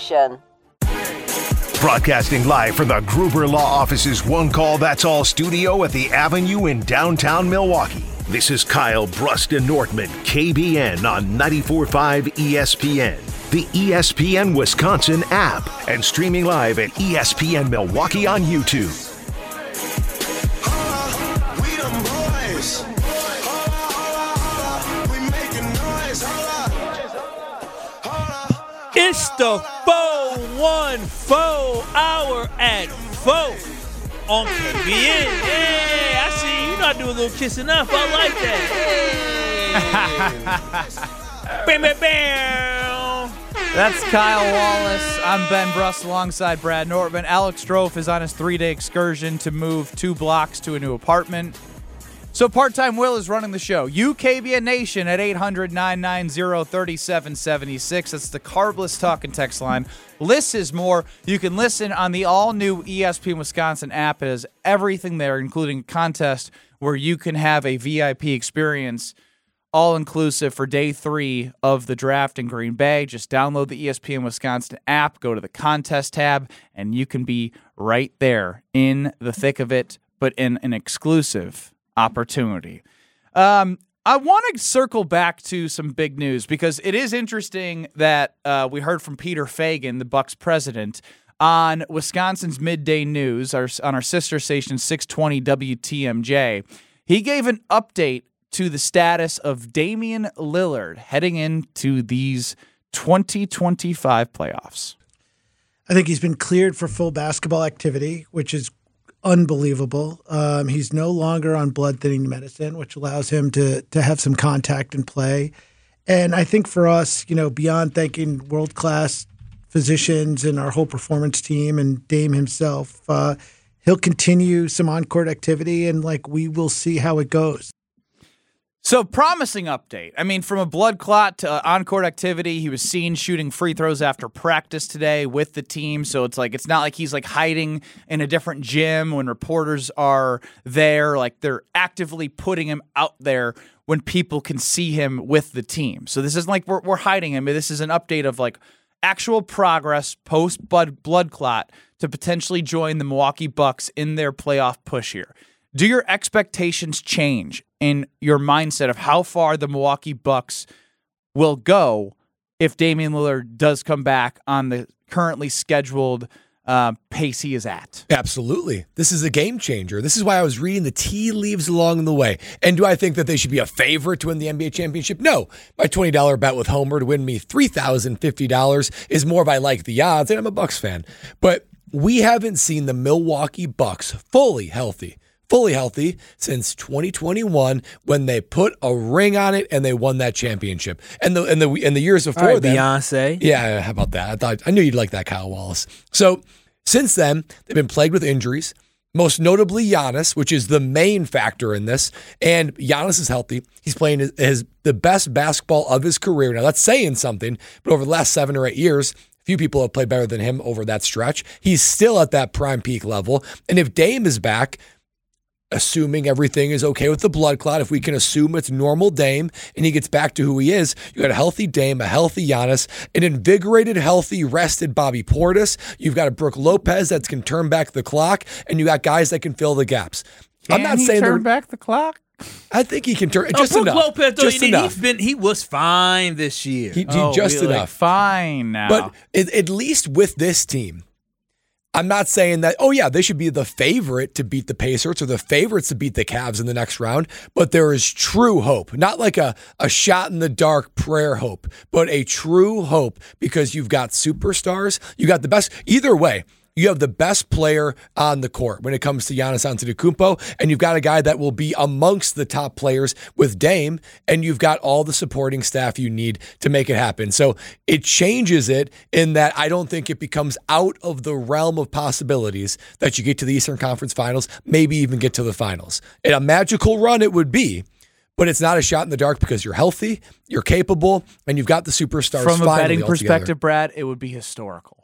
Broadcasting live from the Gruber Law Office's One Call That's All studio at the Avenue in downtown Milwaukee. This is Kyle Brust-Nortman, KBN on 94.5 ESPN, the ESPN Wisconsin app, and streaming live at ESPN Milwaukee on YouTube. It's the 414 hour at 4 on KBN. Hey, I see you not doing a little kissing up. I like that. Hey. Bam, bam, bam. That's Kyle Wallace. I'm Ben Brust alongside Brad Nortman. Alex Strofe is on his 3-day excursion to move 2 blocks to a new apartment. So Part-Time Will is running the show. UKBN Nation at 800-990-3776. That's the Carbless Talk and Text line. Less is more. You can listen on the all-new ESPN Wisconsin app. It has everything there, including a contest where you can have a VIP experience, all-inclusive for day 3 of the draft in Green Bay. Just download the ESPN Wisconsin app, go to the contest tab, and you can be right there in the thick of it, but in an exclusive opportunity. I want to circle back to some big news because it is interesting that we heard from Peter Fagan, the Bucs president, on Wisconsin's Midday News, on our sister station 620 WTMJ. He gave an update to the status of Damian Lillard heading into these 2025 playoffs. I think he's been cleared for full basketball activity, which is unbelievable. He's no longer on blood thinning medicine, which allows him to have some contact and play. And I think for us, beyond thanking world-class physicians and our whole performance team and Dame himself, he'll continue some on-court activity and we will see how it goes. So, promising update. I mean, from a blood clot to on-court activity, he was seen shooting free throws after practice today with the team. So, it's not like he's hiding in a different gym when reporters are there. They're actively putting him out there when people can see him with the team. So, this isn't like we're hiding him. This is an update of actual progress post-blood clot to potentially join the Milwaukee Bucks in their playoff push here. Do your expectations change in your mindset of how far the Milwaukee Bucks will go if Damian Lillard does come back on the currently scheduled pace he is at? Absolutely. This is a game changer. This is why I was reading the tea leaves along the way. And do I think that they should be a favorite to win the NBA championship? No. My $20 bet with Homer to win me $3,050 is more if I like the odds, and I'm a Bucks fan. But we haven't seen the Milwaukee Bucks fully healthy since 2021 when they put a ring on it and they won that championship. And the years before right, then, Beyonce. Yeah, how about that? I knew you'd like that, Kyle Wallace. So since then, they've been plagued with injuries, most notably Giannis, which is the main factor in this. And Giannis is healthy. He's playing the best basketball of his career. Now, that's saying something, but over the last 7 or 8 years, few people have played better than him over that stretch. He's still at that prime peak level. And if Dame is back, assuming everything is okay with the blood clot, if we can assume it's normal Dame and he gets back to who he is, you got a healthy Dame, a healthy Giannis, an invigorated, healthy, rested Bobby Portis. You've got a Brook Lopez that can turn back the clock, and you got guys that can fill the gaps. I'm not saying turn back the clock. I think he can turn just Brook enough. Lopez, just enough. He was fine this year. He just enough. Fine now. But at least with this team, I'm not saying that, they should be the favorite to beat the Pacers or the favorites to beat the Cavs in the next round, but there is true hope. Not like a shot in the dark prayer hope, but a true hope because you've got superstars. You got the best. Either way, you have the best player on the court when it comes to Giannis Antetokounmpo, and you've got a guy that will be amongst the top players with Dame, and you've got all the supporting staff you need to make it happen. So it changes it in that I don't think it becomes out of the realm of possibilities that you get to the Eastern Conference Finals, maybe even get to the finals. In a magical run, it would be. But it's not a shot in the dark because you're healthy, you're capable, and you've got the superstars. From a betting altogether. perspective, Brad, it would be historical.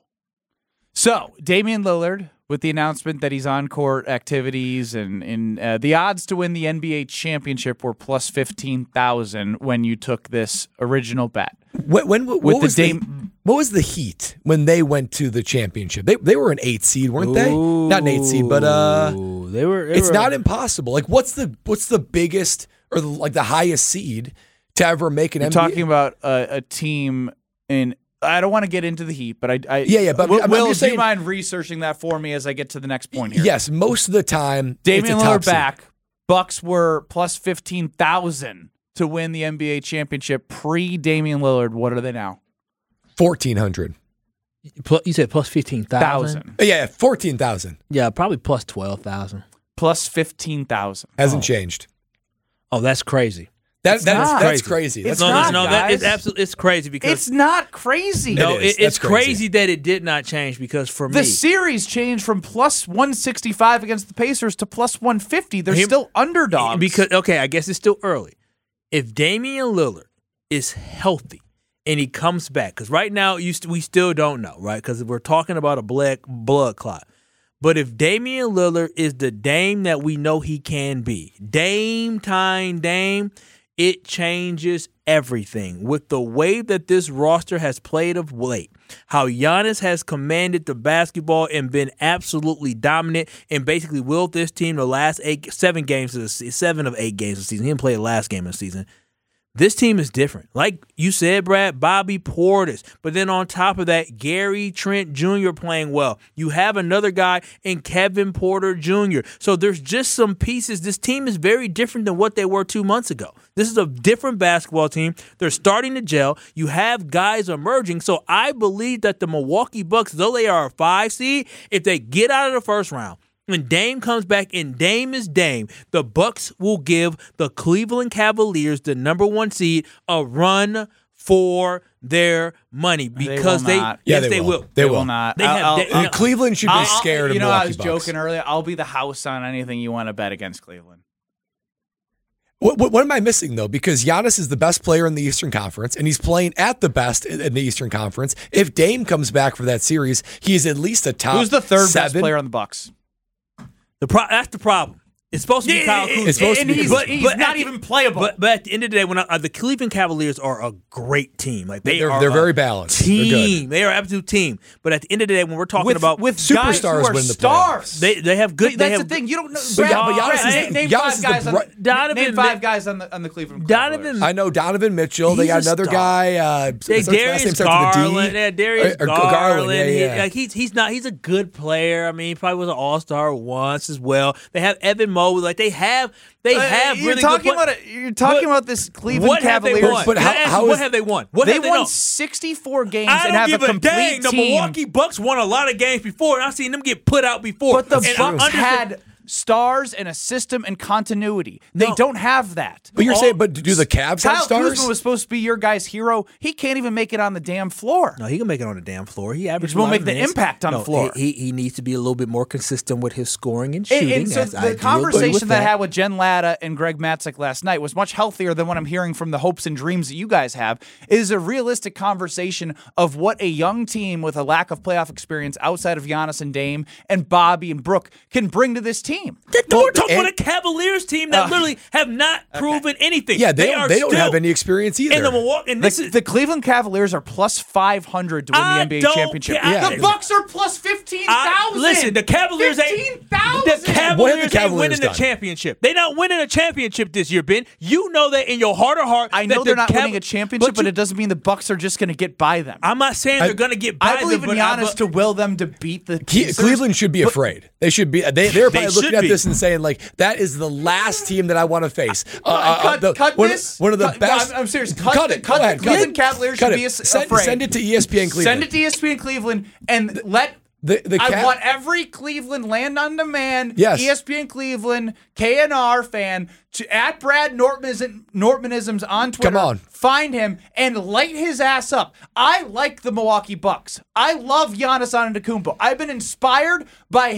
So, Damian Lillard, with the announcement that he's on court activities and the odds to win the NBA championship were plus 15,000 when you took this original bet. What was What was the Heat when they went to the championship? They were an 8 seed, weren't they? Not an 8 seed, but they were. It's not impossible. Like, what's the biggest or the highest seed to ever make an NBA? Talking about a team in. I don't want to get into the Heat, but I But Will, just do saying, you mind researching that for me as I get to the next point here? Yes, most of the time, Damian it's a top Lillard seed. back. Bucks were plus 15,000 to win the NBA championship pre Damian Lillard. What are they now? 1,400. You said plus 15,000. Yeah, 14,000. Yeah, probably plus 12,000. Plus 15,000. Hasn't changed. Oh, that's crazy. That's crazy. crazy. It's That's not, crazy. guys. It's absolutely crazy because It's not crazy. no, It is. it's That's crazy. crazy that it did not change because for The me, series changed from plus 165 against the Pacers to plus 150. They're still underdogs. because okay, I guess it's still early. If Damian Lillard is healthy and he comes back, because right now we still don't know, right? Because we're talking about a blood clot. But if Damian Lillard is the Dame that we know he can be, Dame, it changes everything. With the way that this roster has played of late, how Giannis has commanded the basketball and been absolutely dominant and basically willed this team the last 7 of 8 games of the season. He didn't play the last game of the season. This team is different. Like you said, Brad, Bobby Portis. But then on top of that, Gary Trent Jr. playing well. You have another guy in Kevin Porter Jr. So there's just some pieces. This team is very different than what they were 2 months ago. This is a different basketball team. They're starting to gel. You have guys emerging. So I believe that the Milwaukee Bucks, though they are a 5 seed, if they get out of the first round, when Dame comes back and Dame is Dame, the Bucks will give the Cleveland Cavaliers, the number 1 seed, a run for their money because They will not. Yeah, yes, they will. They will not. Cleveland should be scared of Milwaukee I was Bucks. joking earlier. I'll be the house on anything you want to bet against Cleveland. What am I missing, though? Because Giannis is the best player in the Eastern Conference, and he's playing at the best in the Eastern Conference. If Dame comes back for that series, he's at least a top Who's the third 7. best player on the Bucks? That's the problem. It's supposed to be Kyle Kuzma. It's supposed to be Kuzma. He's not even playable. But at the end of the day, when the Cleveland Cavaliers are a great team. Like they're They're very balanced. They're good. Team. They are an absolute team. But at the end of the day, when we're talking about with superstars guys who are win the stars, they have good. That's have the thing. You don't know. But Giannis is name Giannis 5 is guys. Donovan Name 5 guys on the Cleveland. Donovan. Cavaliers. I know Donovan Mitchell. They He's got a another star. guy. Darius Garland. Garland. Yeah, Darius Garland. Yeah. He's a good player. I mean, he probably was an all-star once as well. They have Evan Mobley. Like they have You're really talking good. You're talking about this Cleveland What have they Cavaliers. won? But Can I ask you, how what is- have they won? What They have they won won? 64 games I and don't have give a a complete dang. The team. Milwaukee Bucks won a lot of games before, and I've seen them get put out before. But the And I Bucks understand- had stars and a system and continuity. They No. don't have that. But you're saying, but do the Cavs have Kyle stars? Kuzma was supposed to be your guy's hero. He can't even make it on the damn floor. No, he can make it on the damn floor. He averages. He won't a lot make of the minutes. impact on the floor. He needs to be a little bit more consistent with his scoring and And, shooting. so as I the do conversation agree with that I had with Jen Latta and Greg Matzek last night was much healthier than what I'm hearing from the hopes and dreams that you guys have. It is a realistic conversation of what a young team with a lack of playoff experience outside of Giannis and Dame and Bobby and Brooke can bring to this team. We're talking about a Cavaliers team that literally have not proven anything. Yeah, they are don't still have any experience either. in the Milwaukee. And this is The Cleveland Cavaliers are plus 500 to win I the NBA don't championship. care. Yeah. The Bucks are plus 15,000. Listen, the Cavaliers ain't 15,000. the What have the Cavaliers ain't Cavaliers winning the done? championship. They're not winning a championship this year, Ben. You know that in your heart of heart. I know that they're the not winning a championship, but you- it doesn't mean the Bucks are just going to get by them. I'm not saying they're going to get by I believe them, in but Giannis to will them to beat the Pacers. Cleveland should be afraid. They should be. They're probably looking should at be. this and saying like, "That is the last team that I want to face." Cut one, this. One of the Cut- best. I'm serious. Cut it. Go Cut ahead. the Cleveland Cavaliers Cut should it. be Send afraid. it to ESPN Cleveland. Send it to ESPN Cleveland and let. I want every Cleveland Land on Demand, Yes. ESPN Cleveland, KNR fan to at Brad Nortmanisms on Twitter. Come on. Find him and light his ass up. I like the Milwaukee Bucks. I love Giannis Antetokounmpo. I've been inspired by his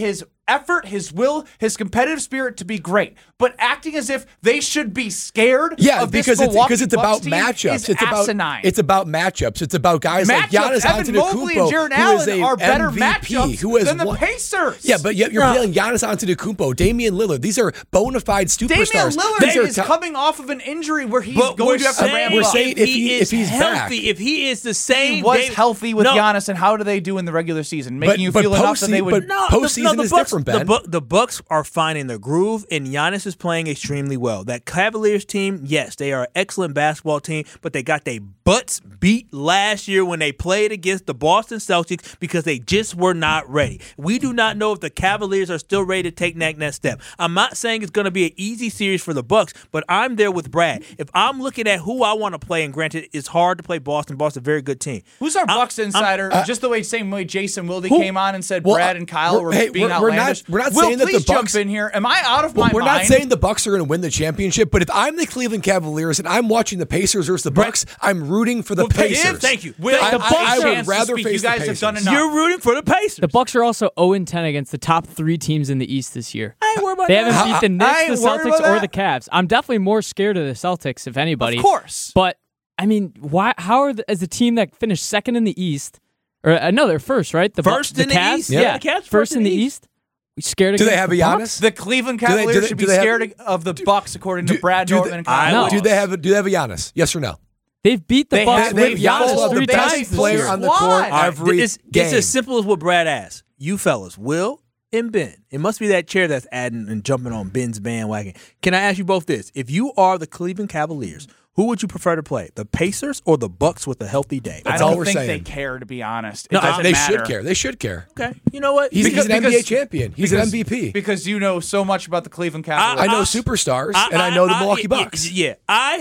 effort, his will, his competitive spirit to be great, but acting as if they should be scared. Yeah, of this because Milwaukee it's about Bucks team matchups. is It's asinine. about matchups. It's about guys like Giannis Evan Mobley and Antetokounmpo, Jared who is Allen a are better MVP, matchups who has than the won. Pacers. Yeah, but yet you're playing Giannis Antetokounmpo, Damian Lillard. These are bona fide Damian superstars. Lillard These are is coming off of an injury where he's But going to have to ramp we're up. saying if he's healthy, back. if he is the same, He was Dave- healthy with No, Giannis, and how do they do in the regular season? Making you but feel enough that they postseason- would. but postseason the is Bucks, different, Ben. The Bucks are finding their groove, and Giannis is playing extremely well. That Cavaliers team, yes, they are an excellent basketball team, but they got their butts beat last year when they played against the Boston Celtics because they just were not ready. We do not know if the Cavaliers are still ready to take that next step. I'm not saying it's going to be an easy series for the Bucks, but I'm there with Brad. If I'm looking at who I want to play, and granted, it's hard to play Boston. Boston's a very good team. Who's our Bucks insider? Just the same way Jason Wilde came on and said Well, Brad and Kyle were being outlandish. we're not Will, saying that the please Bucks jump in here. Am I out of my We're mind? not saying the Bucks are going to win the championship, but if I'm the Cleveland Cavaliers and I'm watching the Pacers versus the Bucks, I'm rooting for the Pacers. Thank you. Will, I- the Bucks I would chance to rather speak. face You the guys have done Pacers. enough. You're rooting for the Pacers. The Bucks are also 0-10 against the top 3 teams in the East this year. I ain't worried about They that. haven't beat the I Knicks, the ain't worried Celtics, about or that. the Cavs. I'm definitely more scared of the Celtics, if anybody. Of course. But, I mean, why? How are as a team that finished second in the East, or no, they're first, right? First in the Cavs? East? Yeah, Yeah, the Cavs first in the East. We scared Do they against have the a Bucks? Giannis? The Cleveland Do they- Cavaliers should be do they have- scared of the Bucks, according to Brad do Norton they- and Kyle. No. Rose. Do they have a Giannis? Yes or no? They've beat the They Bucks have- with they Giannis have the 3 best times this player year. on the court All right, every it's game. as simple as what Brad asked. You fellas, Will and Ben. It must be that chair that's adding and jumping on Ben's bandwagon. Can I ask you both this? If you are the Cleveland Cavaliers, who would you prefer to play? The Pacers or the Bucks with a healthy day? I That's all don't we're think saying. they care, to be honest. It No, doesn't They matter. should care. They should care. Okay. You know what? He's an Because- NBA champion. He's an MVP. Because you know so much about the Cleveland Cavaliers. I know superstars, and I know the Milwaukee Bucks. Yeah. I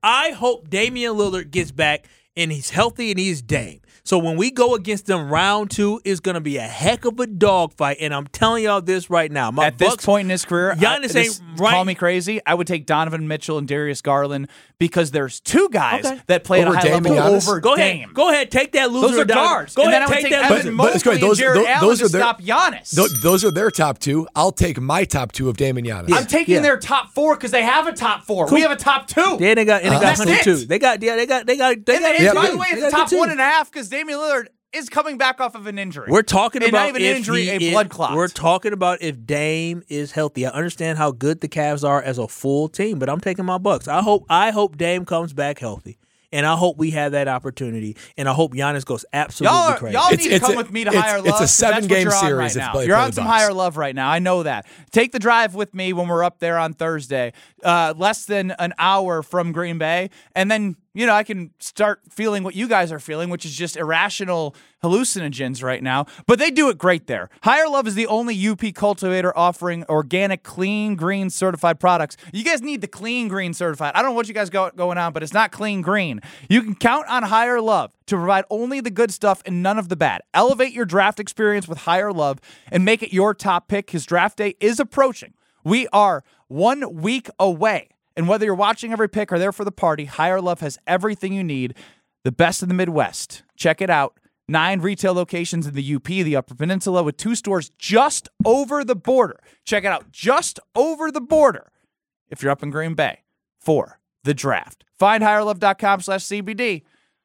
hope Damian Lillard gets back and he's healthy and he's Dame. So when we go against them round 2, it's going to be a heck of a dogfight. And I'm telling y'all this right now. My At this Bucks, point in his career, Giannis ain't right. Call me crazy. I would take Donovan Mitchell and Darius Garland because there's 2 guys Okay. that play Over at a high Dame level and Giannis? over Go Dame. ahead. Go ahead. Take that loser. Those are down. guards. Go and ahead. then I would Take take that. Evan But it's Mobley great. and Jared Allen those to are their- stop Giannis. Those are their top 2. I'll take my top 2 of Dame and Giannis. I'm taking Yeah. their top 4 because they have a top 4. We have a top 2. Yeah, they got That's 102. it. They got. And then, Yeah, by the way, they it's got a top good team. 1.5 because Damian Lillard is coming back off of an injury. We're talking And about not even if an injury, he a is- blood clot. We're talking about if Dame is healthy. I understand how good the Cavs are as a full team, but I'm taking my Bucks. I hope Dame comes back healthy, and I hope we have that opportunity, and I hope Giannis goes absolutely crazy. Y'all need to It's come a- with me to it's- higher it's love. a 'cause that's what 7-game you're on series right if now. they You're play on the some Bucks. higher love right now. I know that. Take the drive with me when we're up there on Thursday, less than an hour from Green Bay, and then I can start feeling what you guys are feeling, which is just irrational hallucinogens right now. But they do it great there. Higher Love is the only UP cultivator offering organic, clean, green certified products. You guys need the clean, green certified. I don't know what you guys got going on, but it's not clean green. You can count on Higher Love to provide only the good stuff and none of the bad. Elevate your draft experience with Higher Love and make it your top pick because draft day is approaching. We are 1 week away. And whether you're watching every pick or there for the party, Higher Love has everything you need. The best in the Midwest. Check it out. 9 retail locations in the UP, the Upper Peninsula, with 2 stores just over the border. Check it out. Just over the border. If you're up in Green Bay for the draft. Find higherlove.com/CBD.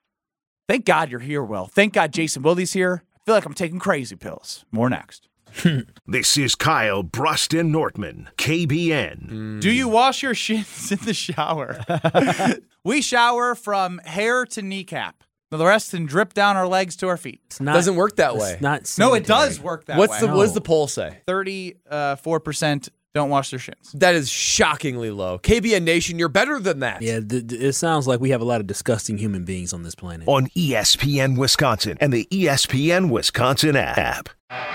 Thank God you're here, Will. Thank God Jason Wilde's here. I feel like I'm taking crazy pills. More next. This is Kyle Bruston Nortman, KBN. Do you wash your shins in the shower? We shower from hair to kneecap. The rest can drip down our legs to our feet. It's not, Doesn't work that it's way. Not No, it sanitary. does work that What's way. the what does the poll say? 34% don't wash their shins. That is shockingly low. KBN Nation, you're better than that. Yeah, it sounds like we have a lot of disgusting human beings on this planet. On ESPN Wisconsin and the ESPN Wisconsin app.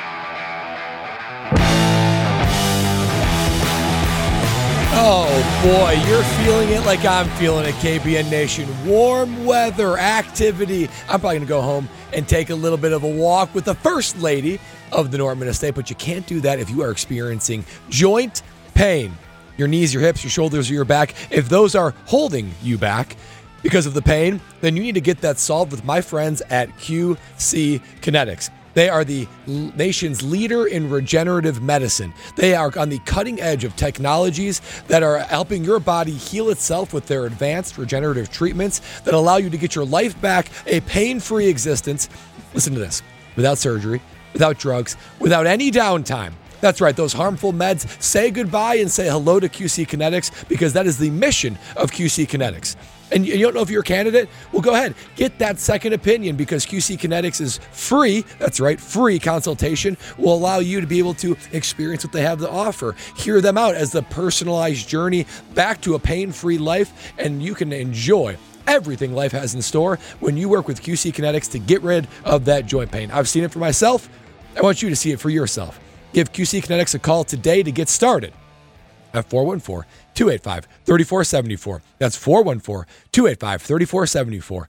Oh, boy, you're feeling it like I'm feeling it, KBN Nation. Warm weather activity. I'm probably going to go home and take a little bit of a walk with the First Lady of the Norman Estate, but you can't do that if you are experiencing joint pain. Your knees, your hips, your shoulders, or your back. If those are holding you back because of the pain, then you need to get that solved with my friends at QC Kinetics. They are the nation's leader in regenerative medicine. They are on the cutting edge of technologies that are helping your body heal itself with their advanced regenerative treatments that allow you to get your life back, a pain-free existence. Listen to this. Without surgery, without drugs, without any downtime. That's right, those harmful meds. Say goodbye and say hello to QC Kinetics, because that is the mission of QC Kinetics. And you don't know if you're a candidate? Well, go ahead. Get that second opinion, because QC Kinetics is free. That's right, free consultation will allow you to be able to experience what they have to offer. Hear them out as the personalized journey back to a pain-free life, and you can enjoy everything life has in store when you work with QC Kinetics to get rid of that joint pain. I've seen it for myself. I want you to see it for yourself. Give QC Kinetics a call today to get started at 414-285-3474. That's 414-285-3474.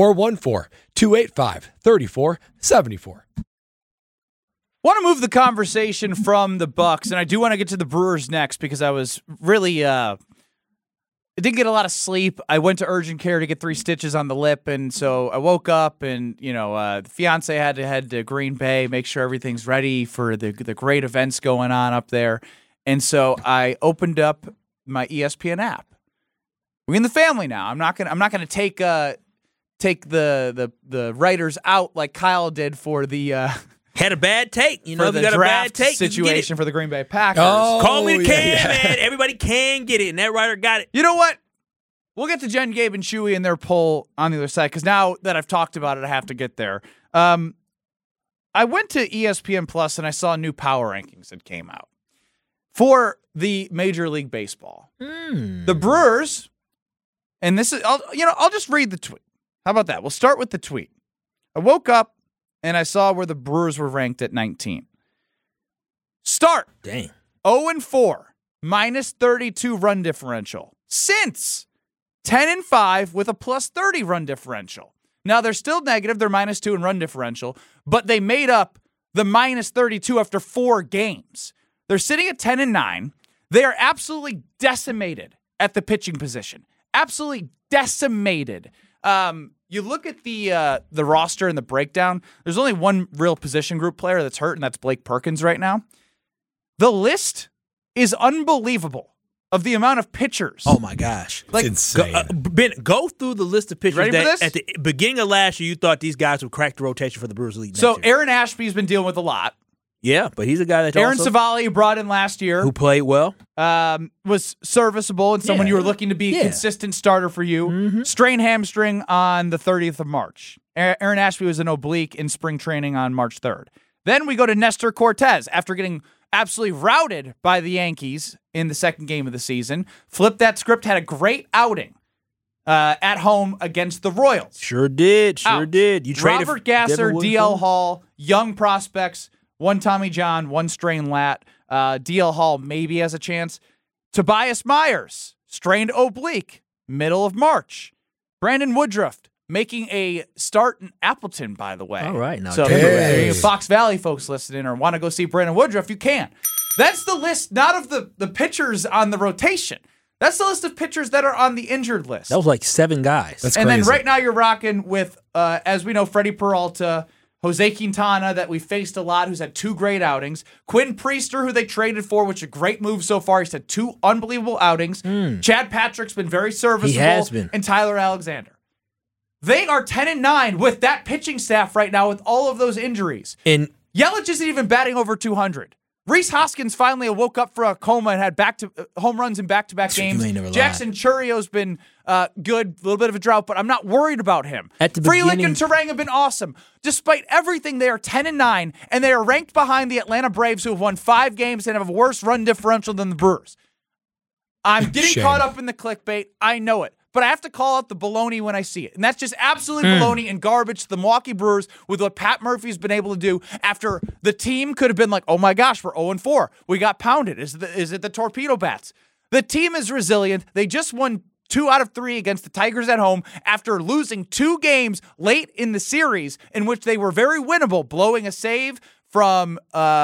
414-285-3474. Want to move the conversation from the Bucks, and I do want to get to the Brewers next, because I was really I didn't get a lot of sleep. I went to urgent care to get 3 stitches on the lip, and so I woke up, and the fiance had to head to Green Bay, make sure everything's ready for the great events going on up there. And so I opened up my ESPN app. We're in the family now. I'm not gonna take the writers out like Kyle did for the Had a bad take. You for know, the you got a bad draft take situation for the Green Bay Packers. Oh, Call me the can, yeah. man. Everybody can get it, and that writer got it. You know what? We'll get to Jen, Gabe, and Chewy and their poll on the other side, because now that I've talked about it, I have to get there. I went to ESPN Plus and I saw new power rankings that came out for the Major League Baseball. The Brewers, and this is, I'll just read the tweet. How about that? We'll start with the tweet. I woke up and I saw where the Brewers were ranked at 19. Start. Dang. 0-4, minus 32 run differential. Since 10-5 with a plus 30 run differential. Now they're still negative. They're minus 2 in run differential, but they made up the minus 32 after 4 games. They're sitting at 10-9. They are absolutely decimated at the pitching position. Absolutely decimated. You look at the roster and the breakdown. There's only one real position group player that's hurt, and that's Blake Perkins right now. The list is unbelievable of the amount of pitchers. Oh my gosh! It's insane. Ben, go through the list of pitchers Ready for that this? at the beginning of last year you thought these guys would crack the rotation for the Brewers league. So next year. Aaron Ashby's been dealing with a lot. Yeah, but he's a guy that Aaron also, Savali brought in last year. who played well. Was serviceable and someone Yeah. you were looking to be a Yeah. consistent starter for you. Mm-hmm. Strained hamstring on the 30th of March. Aaron Ashby was an oblique in spring training on March 3rd. Then we go to Nestor Cortez after getting absolutely routed by the Yankees in the second game of the season. Flipped that script, had a great outing at home against the Royals. Sure did. Out. You traded Robert Gasser, Devin DL Wilson. Hall, young prospects, one Tommy John, one strained lat. DL Hall maybe has a chance. Tobias Myers, strained oblique, middle of March. Brandon Woodruff making a start in Appleton, by the way. All right, now, so damn. if you Fox Valley folks listening or want to go see Brandon Woodruff, you can. That's the list, not of the pitchers on the rotation. That's the list of pitchers that are on the injured list. That was like 7 guys. That's And crazy. then right now you're rocking with, as we know, Freddie Peralta, Jose Quintana, that we faced a lot, who's had 2 great outings. Quinn Priester, who they traded for, which is a great move so far. He's had 2 unbelievable outings. Chad Patrick's been very serviceable. He has been. And Tyler Alexander. They are 10-9 with that pitching staff right now with all of those injuries. And Yelich isn't even batting over 200. Reese Hoskins finally woke up from a coma and had home runs in back-to-back games. may never lie. Jackson Churrio's been good, a little bit of a drought, but I'm not worried about him. At the Frelick beginning- and Terang have been awesome. Despite everything, they are 10-9, and they are ranked behind the Atlanta Braves, who have won 5 games and have a worse run differential than the Brewers. I'm getting Shame. caught up in the clickbait. I know it. But I have to call out the baloney when I see it. And that's just absolutely baloney and garbage to the Milwaukee Brewers with what Pat Murphy's been able to do after the team could have been like, oh my gosh, we're 0-4. We got pounded. Is it the torpedo bats? The team is resilient. They just won 2 out of 3 against the Tigers at home after losing 2 games late in the series in which they were very winnable, blowing a save from,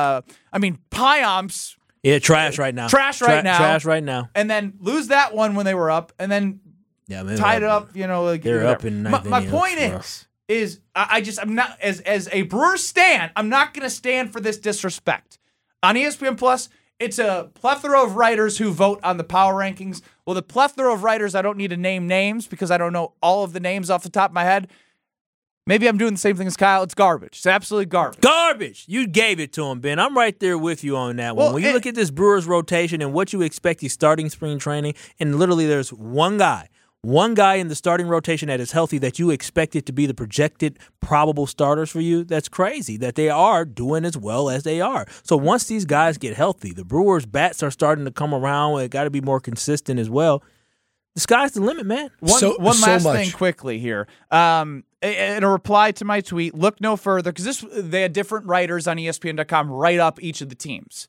Pyomps, yeah, trash right now. Trash right now. Trash right now. and then lose that one when they were up, and then Yeah, man, tied it up, like, They're whatever. up in My ninth inning point for is, us. is I'm not as a Brewers stan, I'm not going to stand for this disrespect. On ESPN Plus, it's a plethora of writers who vote on the power rankings. Well, the plethora of writers, I don't need to name names because I don't know all of the names off the top of my head. Maybe I'm doing the same thing as Kyle. It's garbage. It's absolutely garbage. Garbage. You gave it to him, Ben. I'm right there with you on that one. Well, when you look at this Brewers rotation and what you expect he's starting spring training, and literally there's one guy in the starting rotation that is healthy that you expect it to be the projected probable starters for you, that's crazy that they are doing as well as they are. So once these guys get healthy, the Brewers' bats are starting to come around. It got to be more consistent as well. The sky's the limit, man. One last thing quickly here. In a reply to my tweet, look no further, because they had different writers on ESPN.com write up each of the teams.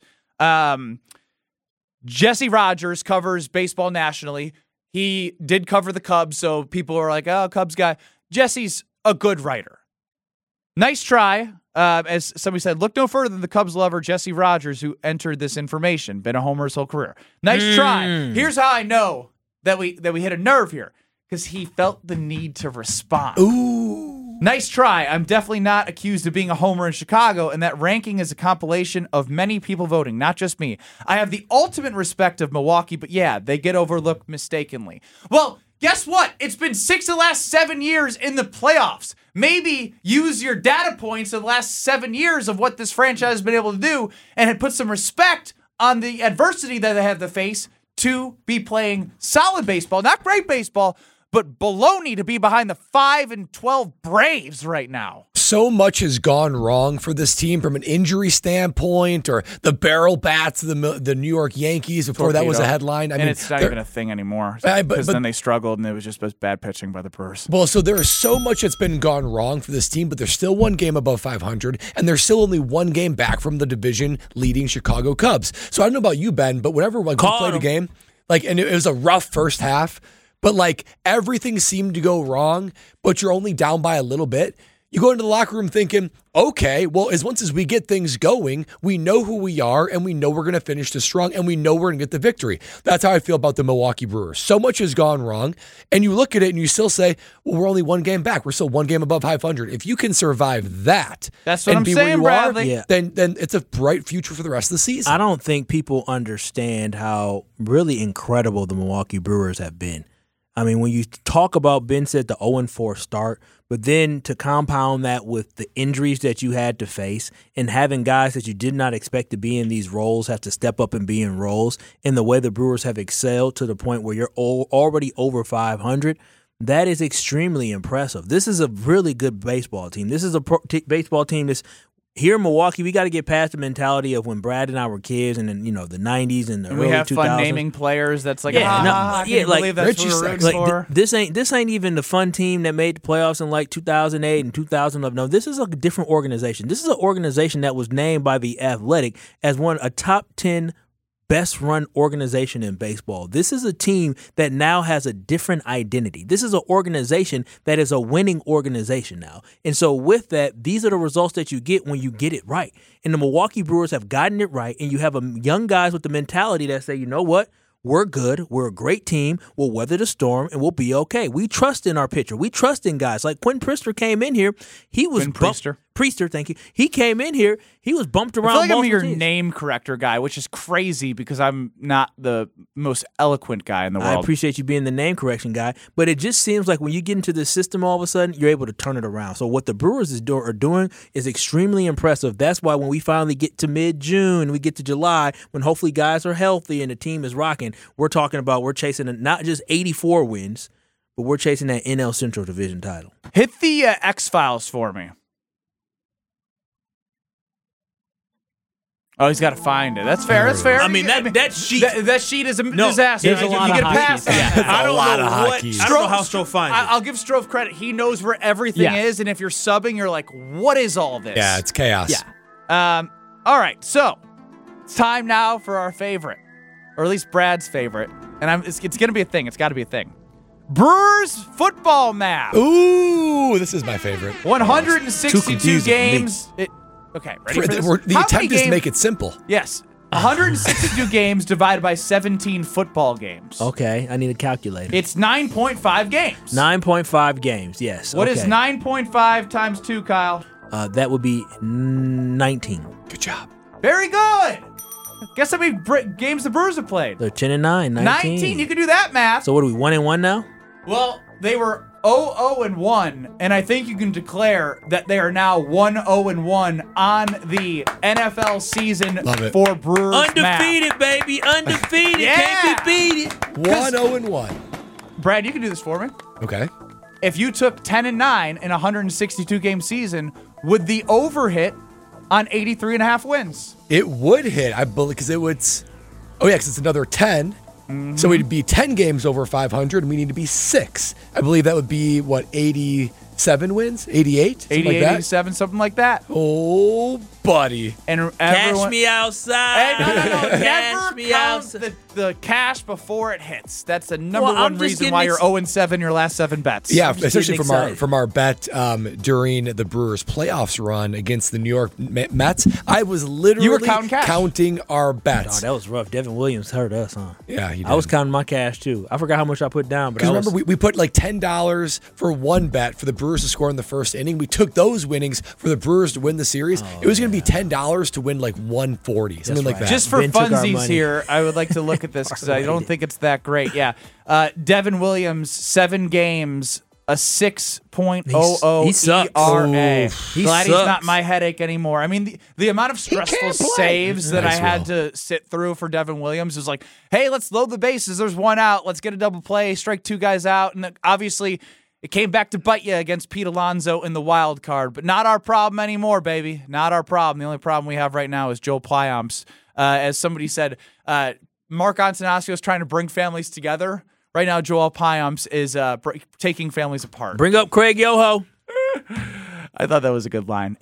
Jesse Rogers covers baseball nationally. He did cover the Cubs, so people are like, oh, Cubs guy. Jesse's a good writer. Nice try. As somebody said, look no further than the Cubs lover, Jesse Rogers, who entered this information. Been a homer his whole career. Nice try. Here's how I know that we hit a nerve here, because he felt the need to respond. Ooh. Nice try. I'm definitely not accused of being a homer in Chicago, and that ranking is a compilation of many people voting, not just me. I have the ultimate respect of Milwaukee, but yeah, they get overlooked mistakenly. Well, guess what? It's been 6 of the last 7 years in the playoffs. Maybe use your data points of the last 7 years of what this franchise has been able to do and put some respect on the adversity that they have to face to be playing solid baseball, not great baseball, but baloney to be behind the 5-12 Braves right now. So much has gone wrong for this team from an injury standpoint, or the barrel bats of the New York Yankees before that was a headline. I mean, it's not even a thing anymore, because then they struggled and it was just bad pitching by the Brewers. Well, so there is so much that's been gone wrong for this team, but they're still one game above 500, and they're still only one game back from the division-leading Chicago Cubs. So I don't know about you, Ben, but whenever we played a game, and it was a rough first half, but everything seemed to go wrong, but you're only down by a little bit. You go into the locker room thinking, okay, well, once as we get things going, we know who we are, and we know we're going to finish this strong, and we know we're going to get the victory. That's how I feel about the Milwaukee Brewers. So much has gone wrong, and you look at it and you still say, well, we're only one game back. We're still one game above 500. If you can survive that, that's what I'm saying, where you Bradley. are, then it's a bright future for the rest of the season. I don't think people understand how really incredible the Milwaukee Brewers have been. I mean, when you talk about, Ben said the 0-4 start, but then to compound that with the injuries that you had to face and having guys that you did not expect to be in these roles have to step up and be in roles, and the way the Brewers have excelled to the point where you're already over 500, that is extremely impressive. This is a really good baseball team. This is a baseball team that's here in Milwaukee. We got to get past the mentality of when Brad and I were kids, and then the 90s and the early 2000s. We have fun naming players. That's believe that's what we're rooting for. This ain't even the fun team that made the playoffs in 2008 and 2011. No, this is a different organization. This is an organization that was named by The Athletic as a top 10 best run organization in baseball. This is a team that now has a different identity. This is an organization that is a winning organization now. And so with that, these are the results that you get when you get it right. And the Milwaukee Brewers have gotten it right, and you have young guys with the mentality that say, you know what? We're good. We're a great team. We'll weather the storm, and we'll be okay. We trust in our pitcher. We trust in guys. Like Quinn Priester came in here. He was Priester, thank you. He came in here. He was bumped around. I feel like I'm your name corrector guy, which is crazy because I'm not the most eloquent guy in the world. I appreciate you being the name correction guy, but it just seems like when you get into the system, all of a sudden you're able to turn it around. So what the Brewers are doing is extremely impressive. That's why when we finally get to mid-June, we get to July, when hopefully guys are healthy and the team is rocking, we're chasing not just 84 wins, but we're chasing that NL Central Division title. Hit the X-Files for me. Oh, he's got to find it. That's fair. That's fair. I mean, that sheet is a disaster. There's a lot of hockey. I don't know how Stroh finds it. I'll give Stroh credit. He knows where everything is, and if you're subbing, you're like, what is all this? Yeah, it's chaos. Yeah. All right, so it's time now for our favorite, or at least Brad's favorite, and it's going to be a thing. It's got to be a thing. Brewers football map. Ooh, this is my favorite. 162 games. Okay, ready for this? The attempt is to make it simple. Yes. 162 games divided by 17 football games. Okay, I need a calculator. It's 9.5 games. 9.5 games, yes. What okay. is 9.5 times 2, Kyle? That would be 19. Good job. Very good. Guess how many games the Brewers have played? They're 10 and 9. 19. You can do that math. So what are we, 1-1 now? Well, they were 0-0-1, and I think you can declare that they are now 1-0-1 on the NFL season Love it. for Brewers Undefeated, math. baby. Undefeated. Yeah. Can't be beaten. 1-0-1. Brad, you can do this for me. Okay. If you took 10 and 9 in a 162 game season, would the over hit on 83.5 wins? It would hit, I believe, because it would. Oh, yeah, because it's another 10. So it'd be 10 games over 500, and we need to be 6. I believe that would be, 87 wins? 88? Something 88, like that? 87, something like that. Oh, buddy. And everyone, Cash me outside. Hey, no. Cash Never me count outside. the cash before it hits. That's the number Well, I'm one just reason getting why you're 0-7 your last 7 bets. Yeah, I'm just especially getting from excited. our bet during the Brewers playoffs run against the New York Mets. I was literally You were counting cash. counting our Oh, bets. that was rough. Devin Williams hurt us, huh? Yeah, he did. I was counting my cash, too. I forgot how much I put down. But Because I was, remember, we put like $10 for one bet for the Brewers to score in the first inning. We took those winnings for the Brewers to win the series. It was going to be $10 to win like 140, something like right. that. Just for Ben took our funsies money. here, I would like to look at this because I don't think it's that great. Yeah. Devin Williams, 7 games, a 6.00 He sucks. ERA. Oof. He Glad he's not sucks. my headache anymore. I mean, the amount of stressful can't play. saves that Nice I had will. to sit through for Devin Williams was like, hey, let's load the bases. There's one out. Let's get a double play, strike 2 guys out. And obviously, it came back to bite you against Pete Alonso in the wild card. But not our problem anymore, baby. Not our problem. The only problem we have right now is Joe Payamps. As somebody said, Mark Antanasio is trying to bring families together. Right now, Joel Payamps is taking families apart. Bring up Craig Yoho. I thought that was a good line.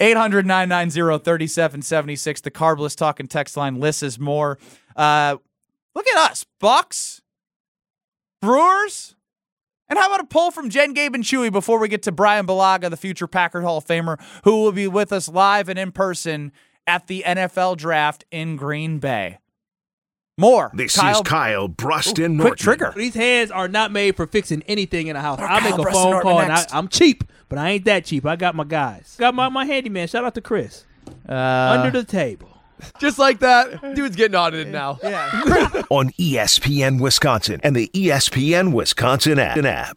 800-990-3776. The Carbless Talking text line. Lists is more. Look at us. Bucks, Brewers, and how about a poll from Jen, Gabe, and Chewy before we get to Brian Balaga, the future Packard Hall of Famer, who will be with us live and in person at the NFL Draft in Green Bay. More. This is Kyle Bruston Norton. Quick trigger. These hands are not made for fixing anything in a house. I'll make Kyle a Preston phone Norton call, and next. I'm cheap, but I ain't that cheap. I got my guys. Got my handyman. Shout out to Chris. Under the table. Just like that, dude's getting audited now. On ESPN Wisconsin and the ESPN Wisconsin app.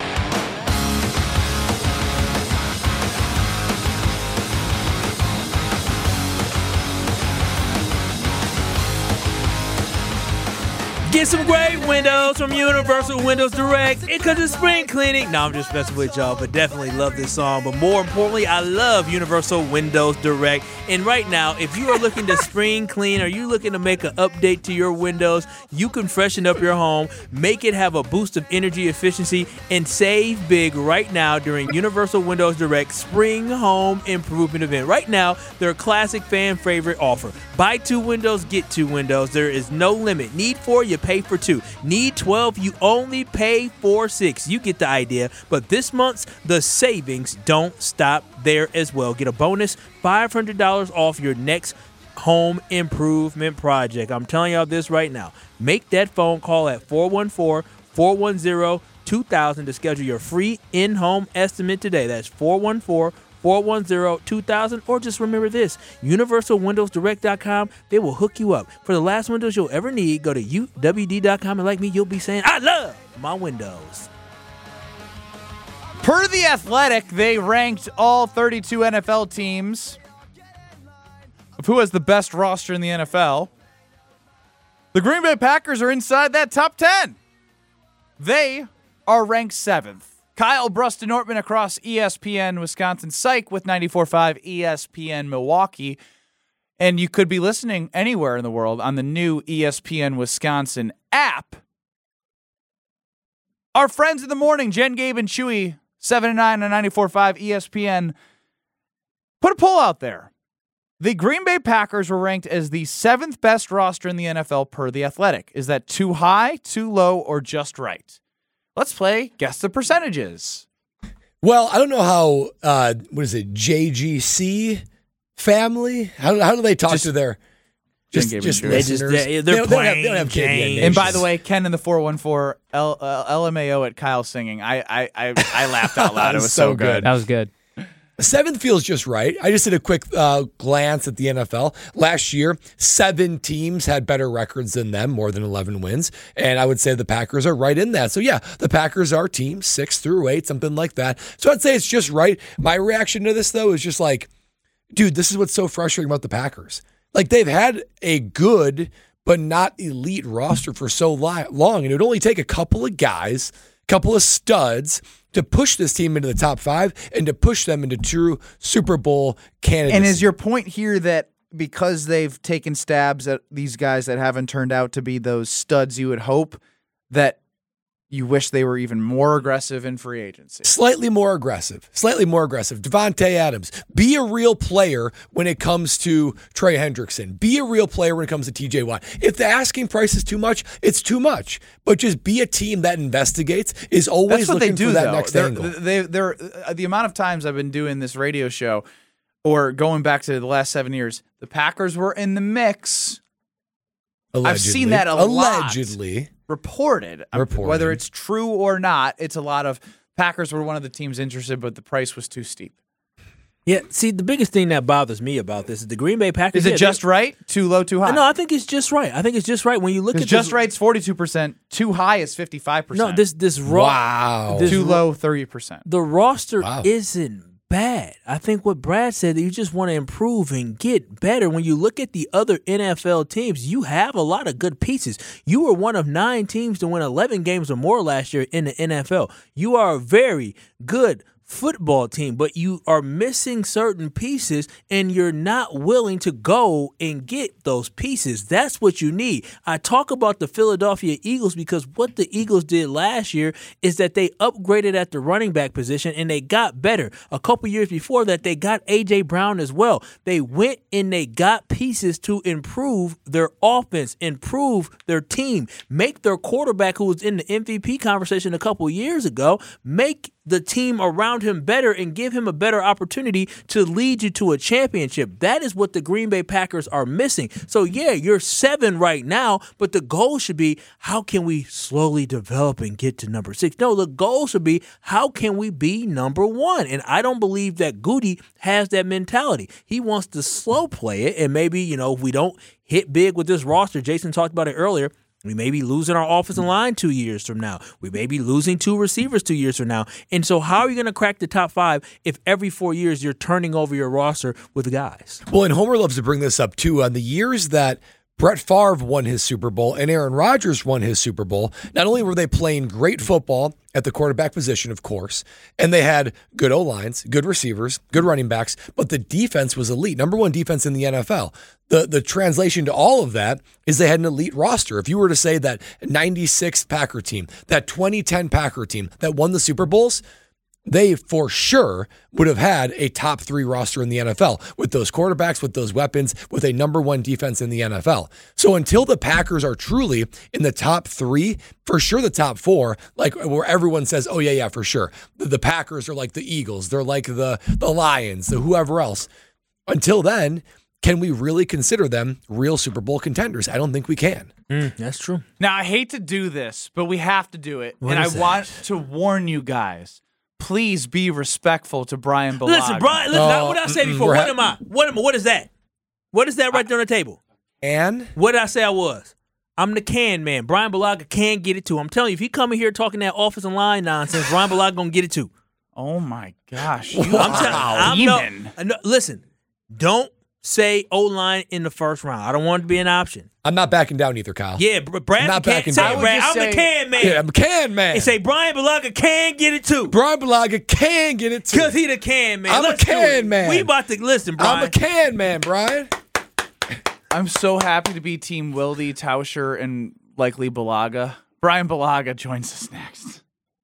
Get some great windows from Universal Windows Direct because it's spring cleaning. No, I'm just messing with y'all, but definitely love this song. But more importantly, I love Universal Windows Direct. And right now, if you are looking to spring clean or you're looking to make an update to your windows, you can freshen up your home, make it have a boost of energy efficiency, and save big right now during Universal Windows Direct Spring Home Improvement Event. Right now, their classic fan favorite offer. Buy 2 windows, get 2 windows. There is no limit. Need 4, you pay for 2. Need 12, you only pay for 6. You get the idea. But this month's the savings don't stop there as well. Get a bonus $500 off your next home improvement project. I'm telling y'all this right now. Make that phone call at 414-410-2000 to schedule your free in-home estimate today. That's 414-410-2000, or just remember this, universalwindowsdirect.com. They will hook you up. For the last windows you'll ever need, go to uwd.com, and like me, you'll be saying, I love my windows. Per The Athletic, they ranked all 32 NFL teams of who has the best roster in the NFL. The Green Bay Packers are inside that top 10. They are ranked 7th. Kyle Bruston Nortman across ESPN Wisconsin Psych with 94.5 ESPN Milwaukee. And you could be listening anywhere in the world on the new ESPN Wisconsin app. Our friends in the morning, Jen, Gabe, and Chewy, 7 and 9 on 94.5 ESPN, put a poll out there. The Green Bay Packers were ranked as the 7th best roster in the NFL per The Athletic. Is that too high, too low, or just right? Let's play Guess the Percentages. Well, I don't know how, JGC family? How do they talk to their... Just They're listeners. they're They don't playing have KBN games. Nation. And by the way, Ken in the 414 LMAO at Kyle singing. I laughed out loud. It was so good. That was good. 7th feels just right. I just did a quick glance at the NFL. Last year, 7 teams had better records than them, more than 11 wins. And I would say the Packers are right in that. So, yeah, the Packers are team 6 through 8, something like that. So I'd say it's just right. My reaction to this, though, is just like, dude, this is what's so frustrating about the Packers. Like, they've had a good but not elite roster for so long. And it would only take a couple of guys, couple of studs to push this team into the top 5 and to push them into true Super Bowl candidates. And is your point here that because they've taken stabs at these guys that haven't turned out to be those studs you would hope, that you wish they were even more aggressive in free agency? Slightly more aggressive. Devontae Adams. Be a real player when it comes to Trey Hendrickson. Be a real player when it comes to TJ Watt. If the asking price is too much, it's too much. But just be a team that investigates, is always looking for that next angle. They're the amount of times I've been doing this radio show or going back to the last 7 years, the Packers were in the mix. Allegedly. I've seen that a lot. Reported. Whether it's true or not, it's a lot of Packers were one of the teams interested, but the price was too steep. Yeah, see, the biggest thing that bothers me about this is the Green Bay Packers. Is it just right? Too low, too high? No, I think it's just right. When you look at just right's 42%, too high is 55%. No, this raw. Wow. Too low, 30%. The roster isn't bad. I think what Brad said, that you just want to improve and get better. When you look at the other NFL teams, you have a lot of good pieces. You were one of 9 teams to win 11 games or more last year in the NFL. You are a very good football team, but you are missing certain pieces and you're not willing to go and get those pieces. That's what you need. I talk about the Philadelphia Eagles because what the Eagles did last year is that they upgraded at the running back position and they got better. A couple years before that, they got A.J. Brown as well. They went and they got pieces to improve their offense, improve their team, make their quarterback, who was in the MVP conversation a couple years ago, make the team around him better and give him a better opportunity to lead you to a championship. That is what the Green Bay Packers are missing. So, yeah, you're 7 right now, but the goal should be, how can we slowly develop and get to number 6? No, the goal should be, how can we be number 1? And I don't believe that Goody has that mentality. He wants to slow play it, and maybe, if we don't hit big with this roster, Jason talked about it earlier, we may be losing our offensive line 2 years from now. We may be losing 2 receivers 2 years from now. And so how are you going to crack the top 5 if every 4 years you're turning over your roster with guys? Well, and Homer loves to bring this up, too. On the years that Brett Favre won his Super Bowl and Aaron Rodgers won his Super Bowl, not only were they playing great football at the quarterback position, of course, and they had good O-lines, good receivers, good running backs, but the defense was elite. Number 1 defense in the NFL. The translation to all of that is they had an elite roster. If you were to say that 96 Packer team, that 2010 Packer team that won the Super Bowls, they for sure would have had a top 3 roster in the NFL with those quarterbacks, with those weapons, with a number 1 defense in the NFL. So until the Packers are truly in the top 3, for sure the top 4, like where everyone says, oh yeah, for sure. The Packers are like the Eagles. They're like the Lions, the whoever else. Until then, can we really consider them real Super Bowl contenders? I don't think we can. That's true. Now, I hate to do this, but we have to do it. What and I is that? want to warn you guys. Please be respectful to Brian Bulaga. Listen, Brian, what did I say before? What am I? What is that? What is that right there on the table? And? What did I say I was? I'm the can man. Brian Bulaga can get it too. I'm telling you, if he come in here talking that offensive line nonsense, Brian Bulaga going to get it too. Oh, my gosh. Listen, don't say O-line in the first round. I don't want it to be an option. I'm not backing down either, Kyle. Yeah, Brad, not backing down. Brad, I'm the can man. Yeah, I'm a can man. And say Brian Bulaga can get it too. Brian Bulaga can get it too. Because he the can man. I'm a can man. We about to listen, Brian. I'm a can man, Brian. I'm so happy to be Team Wilde, Tauscher, and likely Bulaga. Brian Bulaga joins us next.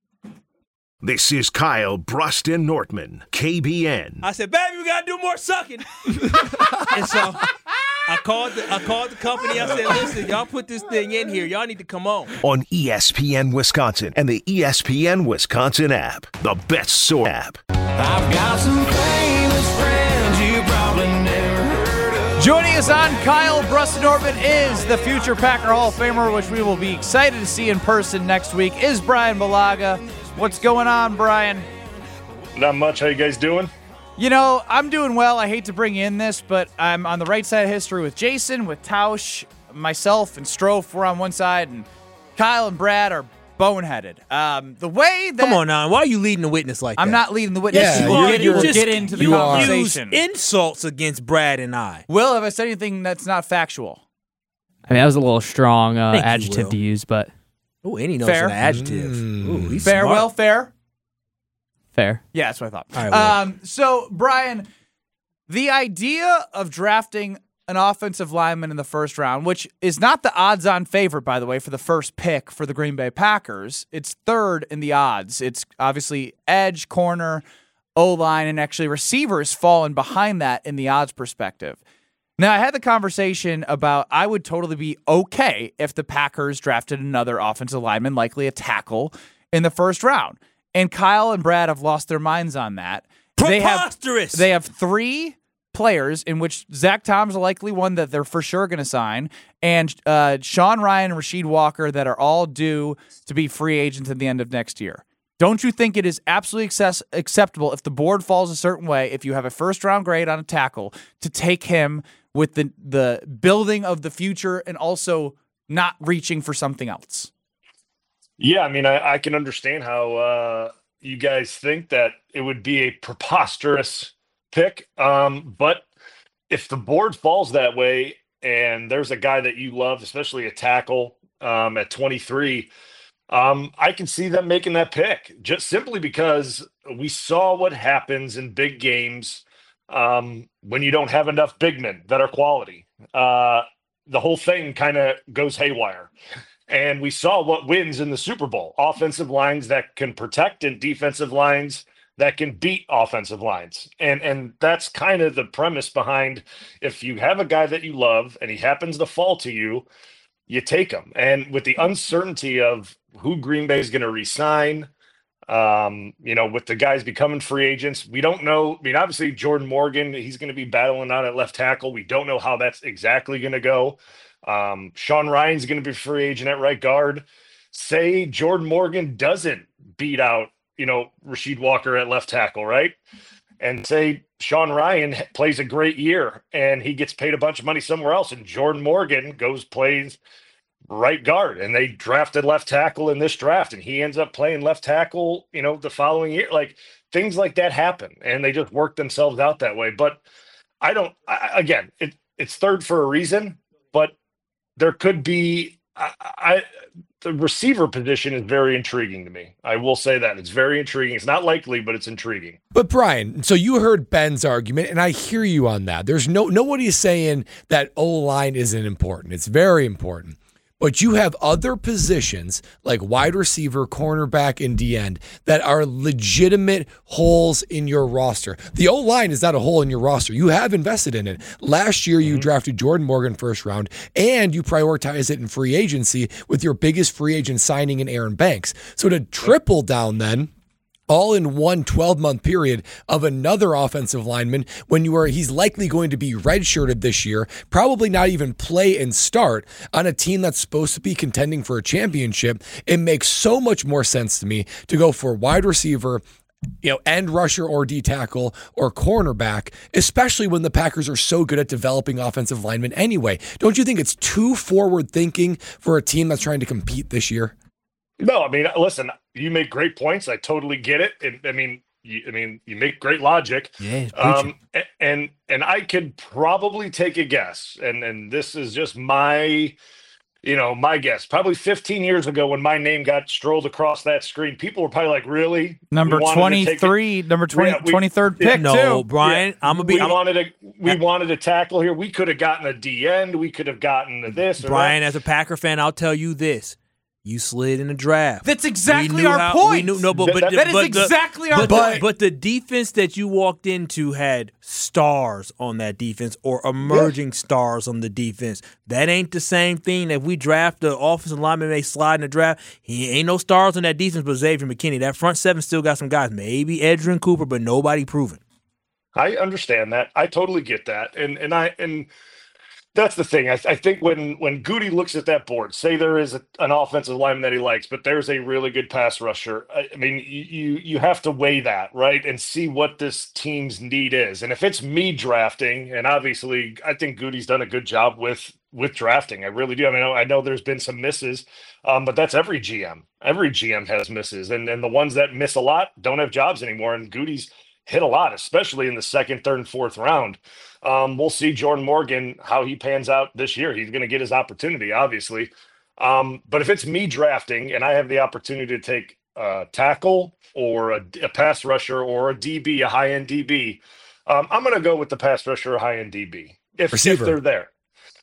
This is Kyle Bruston Nortman, KBN. I said, baby, we got to do more sucking. And so I called the company. I said, listen, y'all put this thing in here. Y'all need to come on ESPN Wisconsin and the ESPN Wisconsin app, the best source app. I've got some famous friends you probably never heard of. Joining us on Kyle Brust-Nortman is the future Packer Hall of Famer, which we will be excited to see in person next week, is Brian Bulaga. What's going on, Brian? Not much. How you guys doing? You know, I'm doing well. I hate to bring in this, but I'm on the right side of history with Jason, with Tausch, myself, and Strofe. We're on one side, and Kyle and Brad are boneheaded. The way that... Come on now. Why are you leading the witness like that? I'm not leading the witness. Yeah, We'll get into the conversation. Use insults against Brad and I. Will, have I said anything that's not factual? I mean, that was a little strong Thank you, adjective Will. to use, but Oh, any knows Fair. an adjective. Ooh, he's Fair, smart. Will, fair? fair. Yeah, that's what I thought. All right, Will. So, Brian, the idea of drafting an offensive lineman in the first round, which is not the odds-on favorite, by the way, for the first pick for the Green Bay Packers. It's third in the odds. It's obviously edge, corner, O-line, and actually receivers falling behind that in the odds perspective. Now, I had the conversation about I would totally be okay if the Packers drafted another offensive lineman, likely a tackle, in the first round. And Kyle and Brad have lost their minds on that. Preposterous! They have three players in which Zach Tom's likely one that they're for sure going to sign, and Sean Ryan and Rasheed Walker that are all due to be free agents at the end of next year. Don't you think it is absolutely acceptable if the board falls a certain way, if you have a first-round grade on a tackle, to take him with the building of the future and also not reaching for something else? Yeah, I mean, I can understand how you guys think that it would be a preposterous pick. But if the board falls that way and there's a guy that you love, especially a tackle at 23, I can see them making that pick just simply because we saw what happens in big games when you don't have enough big men that are quality. The whole thing kind of goes haywire. And we saw what wins in the Super Bowl: offensive lines that can protect and defensive lines that can beat offensive lines. And that's kind of the premise behind, if you have a guy that you love and he happens to fall to you, you take him. And with the uncertainty of who Green Bay is going to re-sign, with the guys becoming free agents, we don't know. I mean, obviously Jordan Morgan, he's going to be battling out at left tackle. We don't know how that's exactly going to go. Sean Ryan's going to be free agent at right guard. Say Jordan Morgan doesn't beat out, Rasheed Walker at left tackle, right? And say Sean Ryan plays a great year and he gets paid a bunch of money somewhere else, and Jordan Morgan plays right guard, and they drafted left tackle in this draft and he ends up playing left tackle, the following year. Like, things like that happen and they just work themselves out that way. But it's third for a reason, but there could be the receiver position is very intriguing to me. I will say that. It's very intriguing. It's not likely, but it's intriguing. But Brian, so you heard Ben's argument, and I hear you on that. There's nobody's saying that O-line isn't important. It's very important. But you have other positions like wide receiver, cornerback, and D-end that are legitimate holes in your roster. The O-line is not a hole in your roster. You have invested in it. Last year, you drafted Jordan Morgan first round, and you prioritize it in free agency with your biggest free agent signing in Aaron Banks. So to triple down then, all in one 12-month period of another offensive lineman when he's likely going to be redshirted this year, probably not even play and start on a team that's supposed to be contending for a championship. It makes so much more sense to me to go for wide receiver, end rusher or D tackle or cornerback, especially when the Packers are so good at developing offensive linemen anyway. Don't you think it's too forward thinking for a team that's trying to compete this year? No, I mean, listen, you make great points. I totally get it. You make great logic. Yeah. And I could probably take a guess, and this is just my guess. Probably 15 years ago, when my name got strolled across that screen, people were probably like, "Really? Number 23, number 23rd pick, no, too." Brian, Yeah. We wanted a tackle here. We could have gotten a D end. We could have gotten this. Brian, as a Packer fan, I'll tell you this. You slid in the draft. That's exactly our point. That is exactly our point. But the defense that you walked into had stars on that defense or emerging stars on the defense. That ain't the same thing. If we draft the offensive lineman may slide in the draft, he ain't no stars on that defense but Xavier McKinney. That front seven still got some guys. Maybe Edgerrin Cooper, but nobody proven. I understand that. I totally get that. And that's the thing. I think when Goody looks at that board, say there is an offensive lineman that he likes, but there's a really good pass rusher. I mean, you have to weigh that, right, and see what this team's need is. And if it's me drafting, and obviously I think Goody's done a good job with drafting. I really do. I mean, I know there's been some misses, but that's every GM. Every GM has misses, and the ones that miss a lot don't have jobs anymore. And Goody's hit a lot, especially in the second, third, and fourth round. We'll see Jordan Morgan, how he pans out this year. He's going to get his opportunity, obviously. But if it's me drafting and I have the opportunity to take a tackle or a pass rusher or a DB, a high-end DB, I'm going to go with the pass rusher or high-end DB if they're there.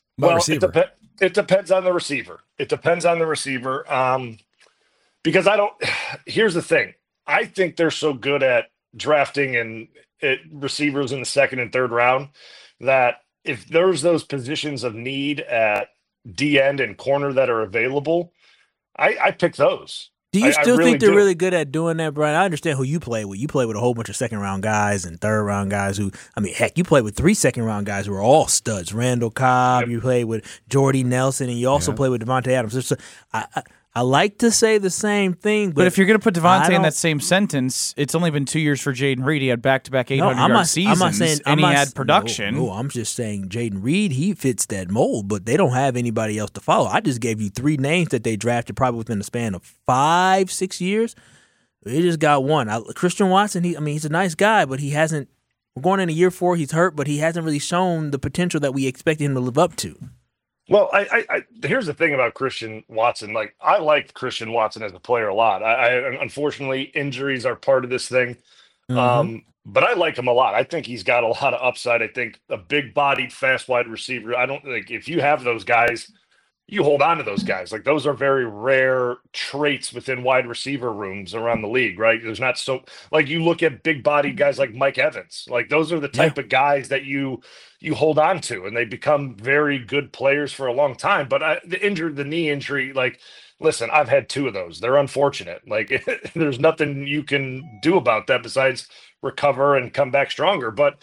It depends on the receiver. It depends on the receiver. Because here's the thing. I think they're so good at drafting and receivers in the second and third round that if there's those positions of need at D end and corner that are available, I pick those. Do you still think they're really good at doing that, Brian? I understand who you play with. You play with a whole bunch of second-round guys and third-round guys who, I mean, heck, you play with 3 second-round guys who are all studs. Randall Cobb, You play with Jordy Nelson, and you also play with Devontae Adams. So I like to say the same thing, but if you're going to put Devontae in that same sentence, it's only been 2 years for Jaden Reed. He had back-to-back 800-yard seasons, and he had production. No, I'm just saying Jaden Reed, he fits that mold, but they don't have anybody else to follow. I just gave you 3 names that they drafted probably within the span of 5-6 years. They just got one. Christian Watson, he's a nice guy, but he hasn't – we're going into year 4. He's hurt, but he hasn't really shown the potential that we expected him to live up to. Well, I here's the thing about Christian Watson. Like, I liked Christian Watson as a player a lot. Unfortunately, injuries are part of this thing. But I like him a lot. I think he's got a lot of upside. I think a big-bodied, fast wide receiver. I don't think if you have those guys, you hold on to those guys. Like, those are very rare traits within wide receiver rooms around the league, right? There's not so like you look at big-bodied guys like Mike Evans. Like, those are the type of guys that you hold on to, and they become very good players for a long time. But the knee injury, like, listen, I've had 2 of those. They're unfortunate. Like, there's nothing you can do about that besides recover and come back stronger. But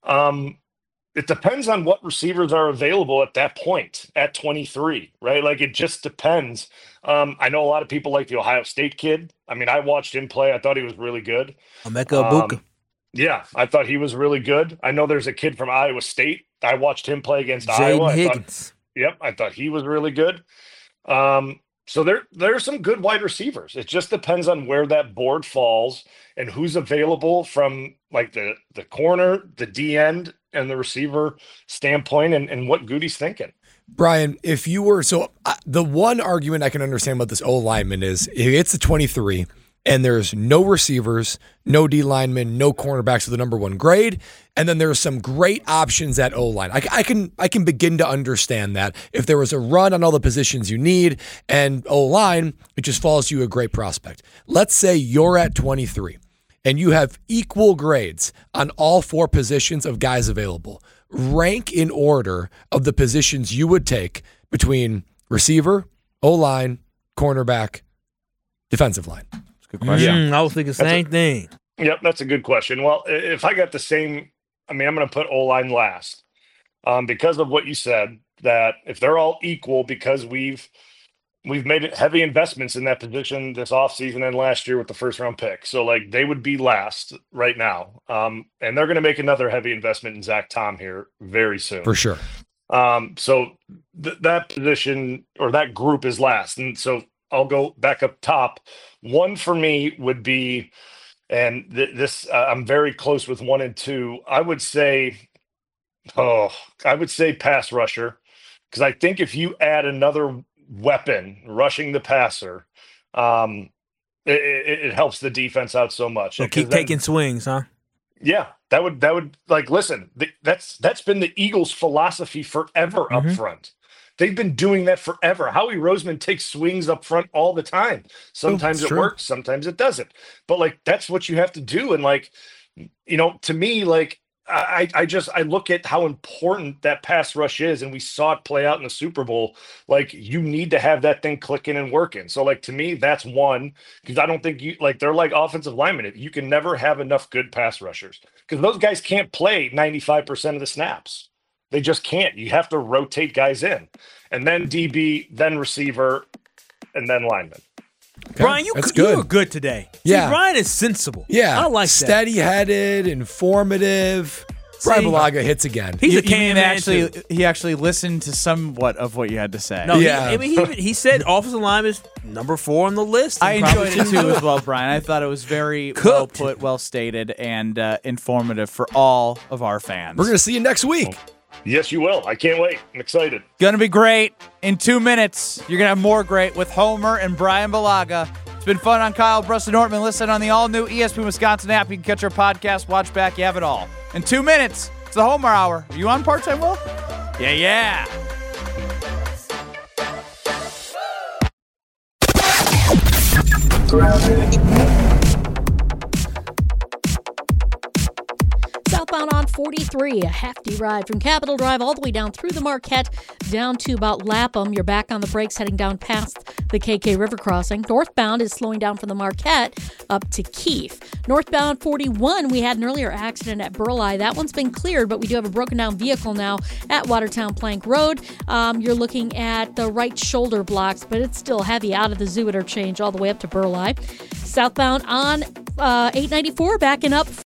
it depends on what receivers are available at that point at 23, right? Like, it just depends. I know a lot of people like the Ohio State kid. I mean, I watched him play. I thought he was really good. Emeka Egbuka. Yeah, I thought he was really good. I know there's a kid from Iowa State. I watched him play against Iowa. Higgins. I thought he was really good. So there's some good wide receivers. It just depends on where that board falls and who's available from like the corner, the D end, and the receiver standpoint, and what Goody's thinking. Brian, if you were the one argument I can understand about this O lineman is if it's a 23 and there's no receivers, no D linemen, no cornerbacks with the number 1 grade, and then there's some great options at O line. I can begin to understand that if there was a run on all the positions you need and O line, it just falls to you a great prospect. Let's say you're at 23 and you have equal grades on all 4 positions of guys available. Rank in order of the positions you would take between receiver, O line, cornerback, defensive line. Good question. I was thinking the same thing. Yep, that's a good question. Well, if I got the same, I'm going to put O-line last because of what you said, that if they're all equal, because we've made heavy investments in that position this offseason and last year with the first-round pick. So, like, they would be last right now. And they're going to make another heavy investment in Zach Tom here very soon. For sure. So that position or that group is last. And so I'll go back up top. 1 for me would be, and this I'm very close with 1 and 2. I would say pass rusher, because I think if you add another weapon rushing the passer, it helps the defense out so much. So keep taking swings, huh? Yeah, that would like, listen, that's been the Eagles' philosophy forever up front. They've been doing that forever. Howie Roseman takes swings up front all the time. Sometimes it works, sometimes it doesn't. But like, that's what you have to do. And like, to me, like, I look at how important that pass rush is, and we saw it play out in the Super Bowl. Like, you need to have that thing clicking and working. So, like, to me, that's one, because I don't think they're like offensive linemen. You can never have enough good pass rushers because those guys can't play 95% of the snaps. They just can't. You have to rotate guys in, and then DB, then receiver, and then lineman. Okay. Brian, you were good today. Yeah. See, Brian is sensible. Yeah. I like that. Steady-headed, informative. Brian Bulaga hits again. He's a can man too. He actually listened to somewhat of what you had to say. No, he said offensive line is number 4 on the list. I enjoyed it too as well, Brian. I thought it was very well put, well stated, and informative for all of our fans. We're going to see you next week. Yes, you will. I can't wait. I'm excited. Gonna be great. In 2 minutes, you're gonna have more great with Homer and Brian Bulaga. It's been fun on Kyle Brust Nortman. Listen on the all-new ESPN Wisconsin app. You can catch our podcast, watch back. You have it all. In 2 minutes, it's the Homer Hour. Are you on part-time, Will? Yeah. Southbound on 43, a hefty ride from Capitol Drive all the way down through the Marquette, down to about Lapham. You're back on the brakes heading down past the KK River crossing. Northbound is slowing down from the Marquette up to Keefe. Northbound 41, we had an earlier accident at Burleigh. That one's been cleared, but we do have a broken down vehicle now at Watertown Plank Road. You're looking at the right shoulder blocks, but it's still heavy out of the zoo interchange all the way up to Burleigh. Southbound on 894, backing up